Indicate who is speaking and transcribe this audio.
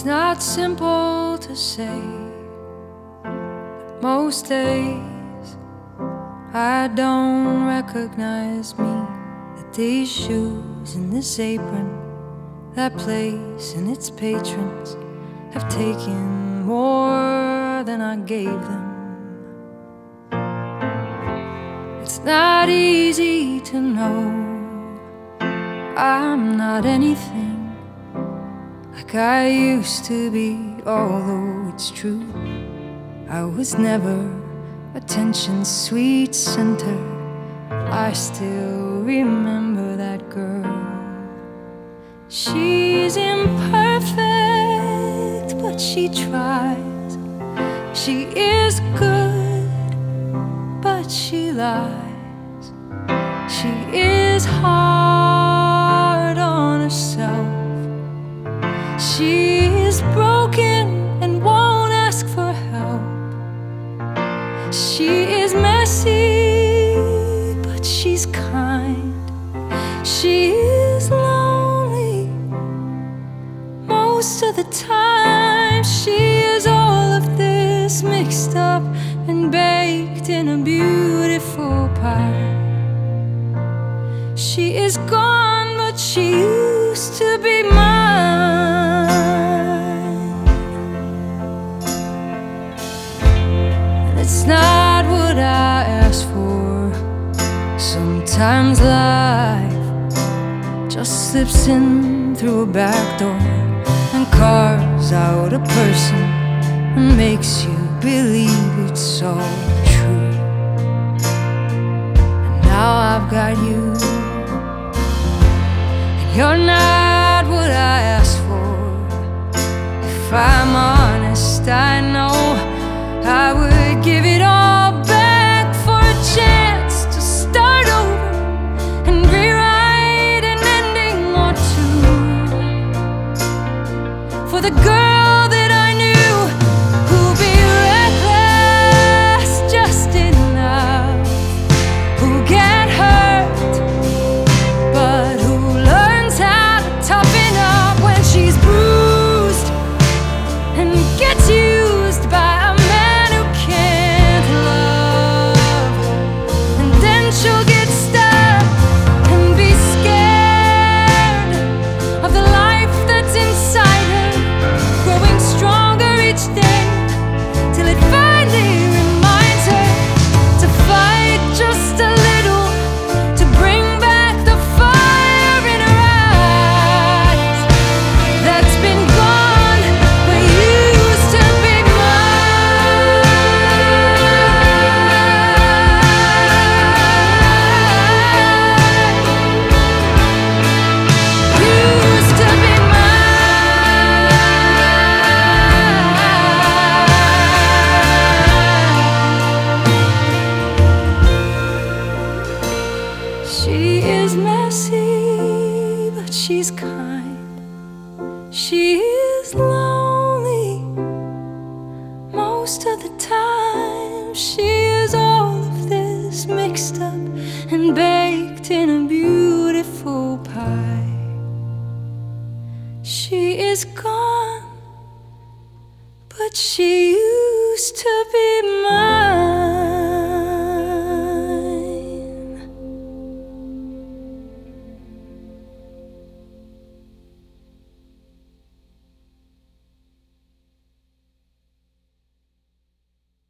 Speaker 1: It's not simple to say, but most days I don't recognize me. That these shoes and this apron, that place and its patrons have taken more than I gave them. It's not easy to know I'm not anything like I used to be, although it's true I was never attention's sweet center. I still remember that girl. She's imperfect, but she tries. She is good, but she lies. She is hard on herself. She is broken and won't ask for help. She is messy, but she's kind. She is lonely most of the time. She is all of this mixed up and baked in a beautiful pie. She is gone, but she used to be mine. And it's not what I asked for. Sometimes life just slips in through a back door and carves out a person and makes you believe it's so true. And now I've got you, and you're not what I asked for. If I'm honest, I know I would give it all back for a chance to start over and rewrite an ending or two for the girl that I knew, who'd be reckless just enough, who get hurt but who learns how to toughen up when she's bruised and gets used by a man who can't love. And then she'll get stuck and be scared of the life that's inside her, growing stronger each day till it finally reminds her to fight just a little, to bring back the fire in her eyes that's been gone but used to be mine. Used to be mine. She is messy, but she's kind. She is lonely most of the time. She is all of this mixed up and baked in a beautiful pie. She is gone.